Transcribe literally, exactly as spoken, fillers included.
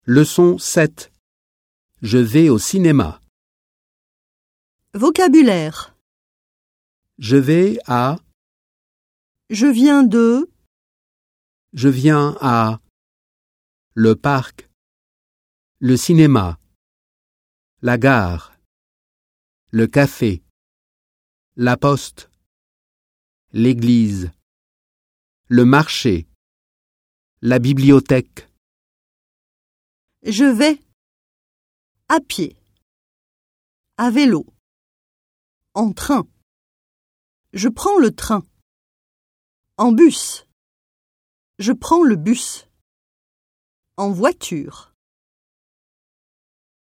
Leçon sept. Je vais au cinéma. Vocabulaire. Je vais à... Je viens de... Je viens à... Le parc. Le cinéma. La gare. Le café. La poste. L'église. Le marché. La bibliothèque. Je vais. À pied. À vélo. En train. Je prends le train. En bus. Je prends le bus. En voiture.